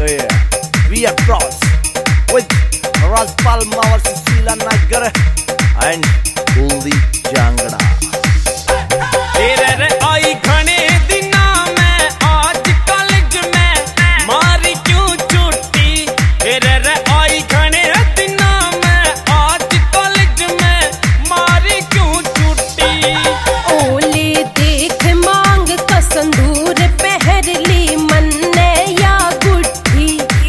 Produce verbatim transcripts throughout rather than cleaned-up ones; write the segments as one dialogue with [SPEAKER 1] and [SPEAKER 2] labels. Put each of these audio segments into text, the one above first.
[SPEAKER 1] So yeah, we are cross with Rajpal Mawar, Susila Nagar and Kuldeep Jangda.
[SPEAKER 2] तेरे आई खाने दिना मैं आज कॉलेज में मारी क्यों छुट्टी। तेरे आई खाने दिना मैं आज कॉलेज में मारी क्यों छुट्टी।
[SPEAKER 3] ओले देख मांग का संदूर पहर ली मन्ने या गुट्ठी।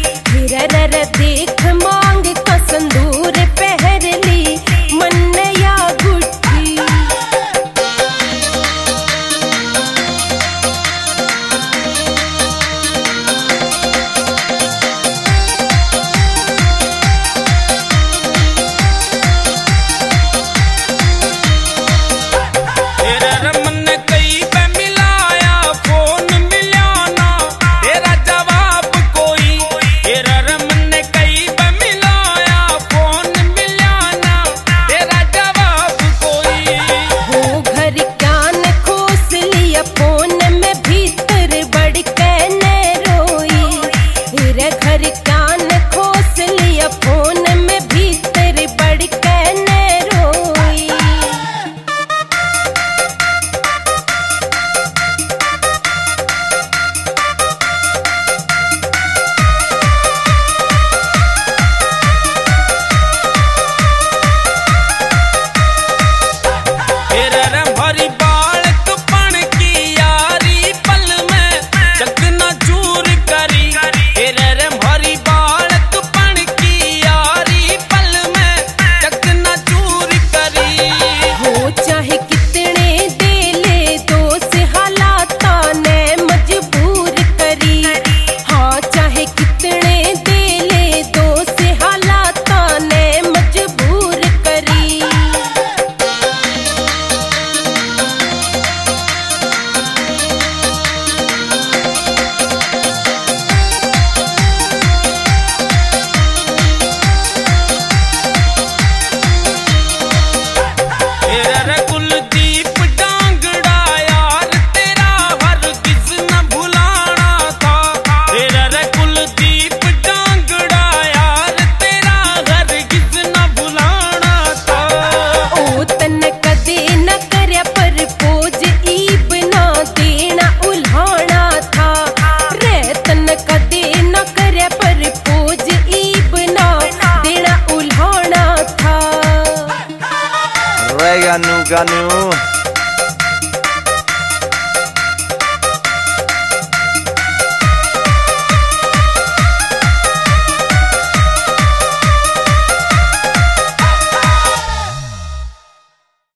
[SPEAKER 3] हिरर देख मांग का संदूर पहर ली मन्ने या गुट्ठी।
[SPEAKER 1] Ganu Ganu